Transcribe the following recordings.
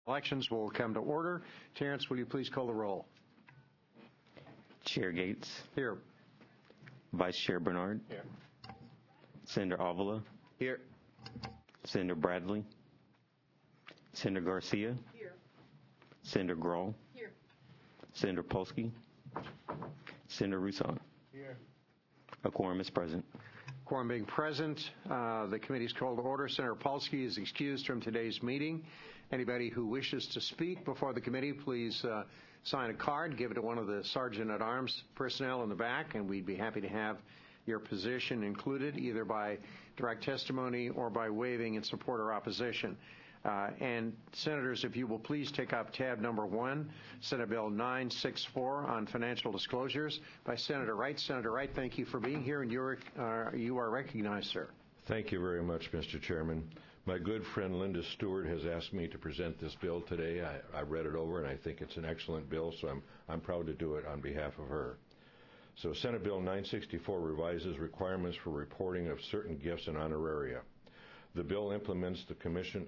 Elections will come to order. Terrence, will you please call the roll? Chair Gates. Here. Vice Chair Bernard. Here. Senator Avila. Here. Senator Bradley. Senator Garcia. Here. Senator Grohl. Here. Senator Polsky. Senator Rouson. Here. A quorum is present. Quorum being present, the committee is called to order. Senator Polsky is excused from today's meeting. Anybody who wishes to speak before the committee, please sign a card, give it to one of the Sergeant-at-Arms personnel in the back, and we'd be happy to have your position included, either by direct testimony or by waiving in support or opposition. And senators, if you will please take up tab number 1, Senate Bill 964 on financial disclosures by Senator Wright. Senator Wright, thank you for being here, and you are recognized, sir. Thank you very much, Mr. Chairman. My good friend Linda Stewart has asked me to present this bill today. I read it over, and I think it's an excellent bill, so I'm proud to do it on behalf of her. So Senate Bill 964 revises requirements for reporting of certain gifts and honoraria. The bill implements the Commission's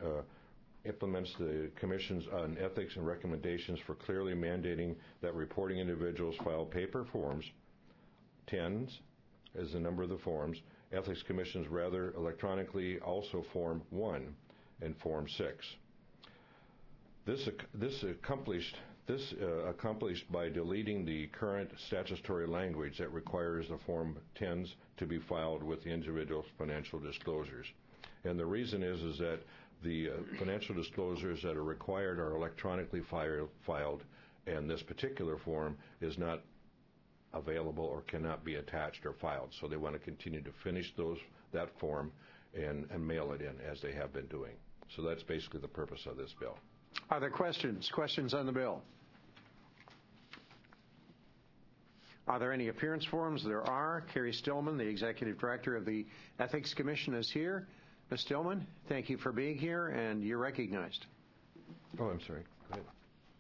on ethics and recommendations for clearly mandating that reporting individuals file paper forms, 10s is the number of the forms, ethics commissions rather electronically also Form 1 and Form 6. This accomplished by deleting the current statutory language that requires the Form 10s to be filed with the individual's financial disclosures. And the reason is that the financial disclosures that are required are electronically filed, and this particular form is not available or cannot be attached or filed. So they want to continue to finish that form and mail it in as they have been doing. So that's basically the purpose of this bill. Are there questions? Questions on the bill? Are there any appearance forms? There are. Carrie Stillman, the Executive Director of the Ethics Commission, is here. Ms. Stillman, thank you for being here, and you're recognized. Oh, I'm sorry. Go ahead.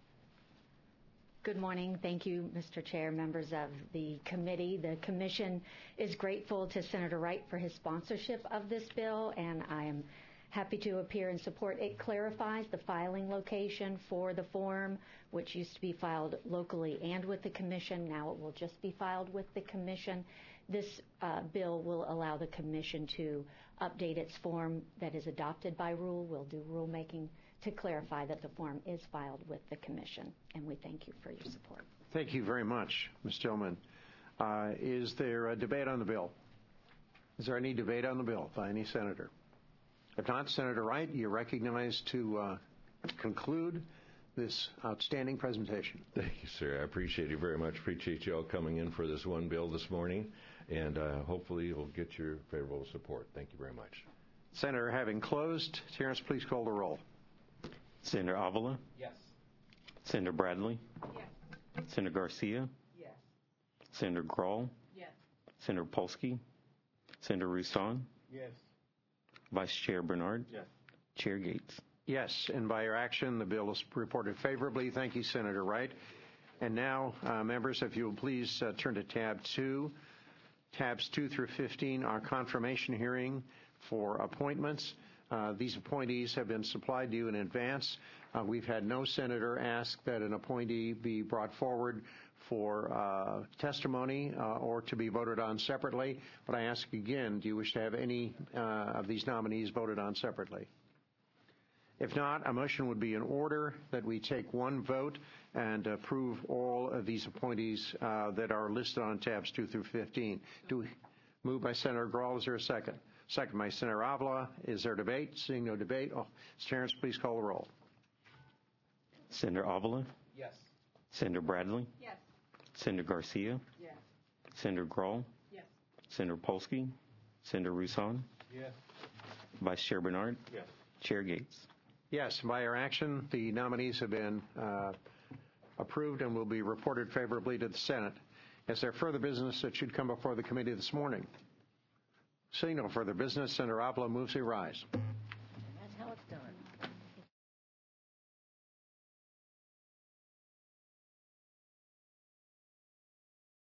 Good morning. Thank you, Mr. Chair, members of the committee. The commission is grateful to Senator Wright for his sponsorship of this bill, and I am happy to appear in support. It clarifies the filing location for the form, which used to be filed locally and with the commission. Now it will just be filed with the commission. This bill will allow the commission to update its form that is adopted by rule. We'll do rulemaking to clarify that the form is filed with the commission, and we thank you for your support. Thank you very much, Ms. Stillman. Is there a debate on the bill? Is there any debate on the bill by any senator? If not, Senator Wright, you're recognized to conclude this outstanding presentation. Thank you, sir. I appreciate you very much. Appreciate you all coming in for this one bill this morning, and hopefully you'll get your favorable support. Thank you very much. Senator, having closed, Terrence, please call the roll. Senator Avila. Yes. Senator Bradley. Yes. Senator Garcia. Yes. Senator Grohl. Yes. Senator Polsky. Senator Rouson. Yes. Vice Chair Bernard. Yes. Chair Gates. Yes, and by your action, the bill is reported favorably. Thank you, Senator Wright. And now, members, if you will please turn to tab 2. Tabs 2 through 15 are confirmation hearing for appointments. These appointees have been supplied to you in advance. We've had no senator ask that an appointee be brought forward for testimony or to be voted on separately. But I ask again, do you wish to have any of these nominees voted on separately? If not, a motion would be in order that we take one vote and approve all of these appointees that are listed on tabs 2 through 15. Moved by Senator Grohl. Is there a second? Second by Senator Avila. Is there debate? Seeing no debate, Terrence, please call the roll. Senator Avila. Yes. Senator Bradley. Yes. Senator Garcia. Yes. Senator Grohl. Yes. Senator Polsky. Senator Rouson. Yes. Vice Chair Bernard. Yes. Chair Gates. Yes, by your action, the nominees have been approved and will be reported favorably to the Senate. Is there further business that should come before the committee this morning? Seeing no further business, Senator Avila moves to rise.